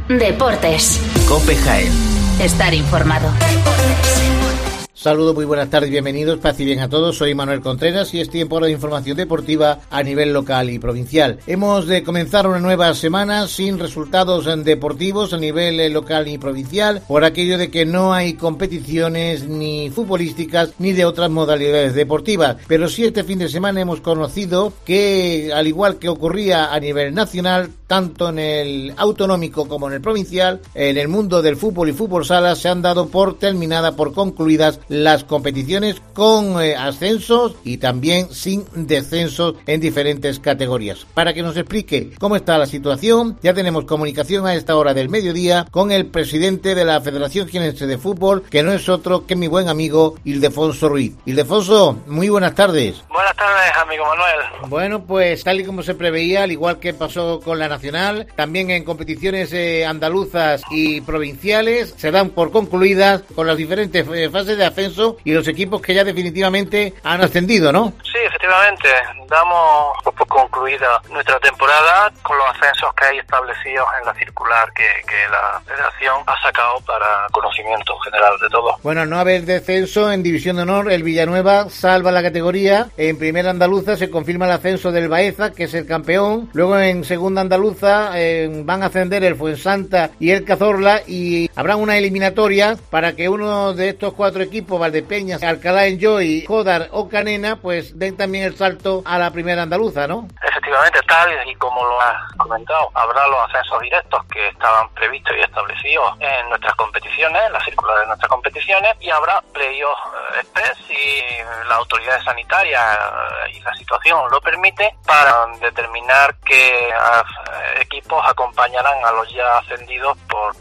Deportes. COPE Jaén. Estar informado. Saludos, muy buenas tardes, bienvenidos, paz y bien a todos. Soy Manuel Contreras y es tiempo ahora de información deportiva a nivel local y provincial. Hemos de comenzar una nueva semana sin resultados deportivos a nivel local y provincial por aquello de que no hay competiciones ni futbolísticas ni de otras modalidades deportivas. Pero sí, este fin de semana hemos conocido que, al igual que ocurría a nivel nacional, tanto en el autonómico como en el provincial, en el mundo del fútbol y fútbol sala se han dado por concluidas las competiciones con ascensos y también sin descensos en diferentes categorías. Para que nos explique cómo está la situación, ya tenemos comunicación a esta hora del mediodía con el presidente de la Federación Jienense de Fútbol, que no es otro que mi buen amigo Ildefonso Ruiz. Ildefonso, muy buenas tardes. Buenas tardes, amigo Manuel. Bueno, pues tal y como se preveía, al igual que pasó con la nacional, también en competiciones andaluzas y provinciales se dan por concluidas con las diferentes fases de ascenso y los equipos que ya definitivamente han ascendido, ¿no? Sí, efectivamente, damos por concluida nuestra temporada con los ascensos que hay establecidos en la circular que la Federación ha sacado para conocimiento general de todos. Bueno, al no haber descenso en División de Honor, el Villanueva salva la categoría. En Primera Andaluza se confirma el ascenso del Baeza, que es el campeón. Luego en Segunda Andaluza van a ascender el Fuensanta y el Cazorla, y habrá una eliminatoria para que uno de estos cuatro equipos, Valdepeñas, Alcalá Enjoy, Jodar o Canena, pues den también el salto a la Primera Andaluza, ¿no? Efectivamente, tal y como lo has comentado, habrá los ascensos directos que estaban previstos y establecidos en nuestras competiciones, en la circular de nuestras competiciones, y habrá playoff express si las autoridades sanitarias y la situación lo permite, para determinar qué equipos acompañarán a los ya ascendidos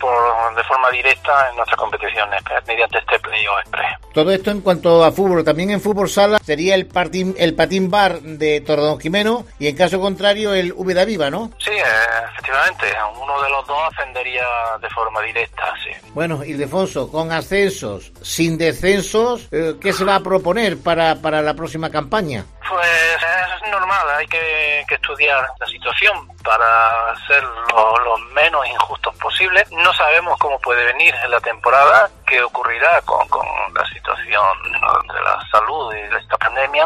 de forma directa en nuestras competiciones mediante este playoff express. Todo esto en cuanto a fútbol. También en fútbol sala sería el patín bar de Torredonjimeno y en caso contrario el Úbeda Viva, ¿no? Sí, efectivamente, uno de los dos ascendería de forma directa, sí. Bueno, Ildefonso, con ascensos, sin descensos, ¿qué se va a proponer para la próxima campaña? Pues es normal, hay que estudiar la situación para ser lo menos injustos posible. No sabemos cómo puede venir la temporada, qué ocurrirá con la situación de la salud y de esta pandemia,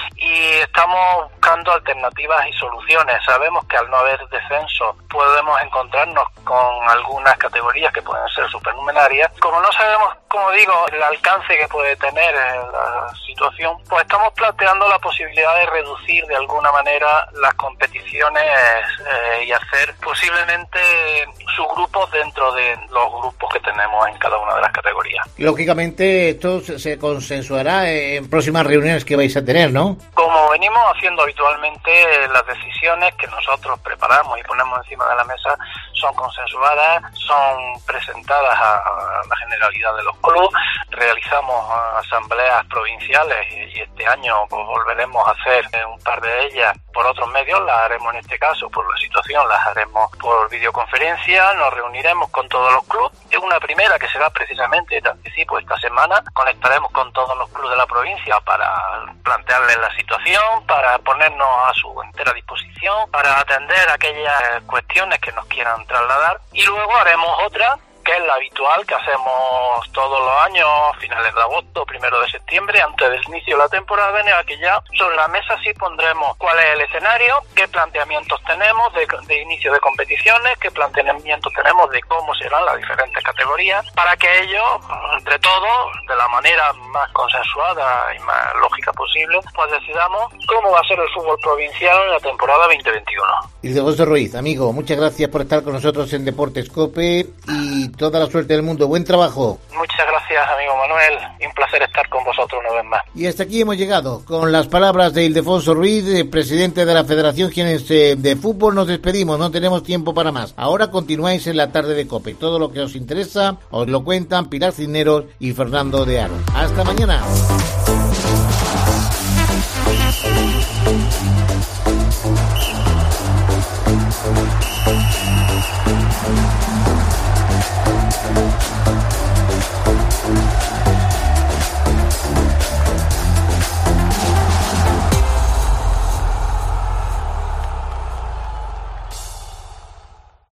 y estamos buscando alternativas y soluciones. Sabemos que al no haber descenso podemos encontrarnos con algunas categorías que pueden ser supernumerarias. Como no sabemos, como digo, el alcance que puede tener la situación, pues estamos planteando la posibilidad de reducir de alguna manera las competiciones y hacer posiblemente subgrupos dentro de los grupos que tenemos en cada una de las categorías. Lógicamente esto se consensuará en próximas reuniones que vais a tener, ¿no? Como venimos haciendo habitualmente, las decisiones que nosotros preparamos y ponemos encima de la mesa son consensuadas, son presentadas a la generalidad de los clubes, realizamos asambleas provinciales y este año pues volveremos a hacer un par de ellas por otros medios. Las haremos en este caso por la situación, las haremos por videoconferencia, nos reuniremos con todos los clubes. Es una primera que será precisamente, te anticipo, esta semana. Conectaremos con todos los clubes de la provincia para plantearles la situación, para ponernos a su entera disposición, para atender aquellas cuestiones que nos quieran trasladar, y luego haremos otra que es la habitual que hacemos todos los años, finales de agosto, 1 de septiembre, antes del inicio de la temporada, en la que ya sobre la mesa sí pondremos cuál es el escenario, qué planteamientos tenemos de inicio de competiciones, qué planteamientos tenemos de cómo serán las diferentes categorías, para que ellos, entre todos, de la manera más consensuada y más lógica posible, pues decidamos cómo va a ser el fútbol provincial en la temporada 2021. Ildefonso Ruiz, amigo, muchas gracias por estar con nosotros en Deportes COPE y toda la suerte del mundo. Buen trabajo. Muchas gracias, amigo Manuel, y un placer estar con vosotros una vez más. Y hasta aquí hemos llegado con las palabras de Ildefonso Ruiz, presidente de la Federación Jienense de Fútbol. Nos despedimos, no tenemos tiempo para más. Ahora continuáis en la tarde de COPE. Todo lo que os interesa os lo cuentan Pilar Cisneros y Fernando de Aro. Hasta mañana.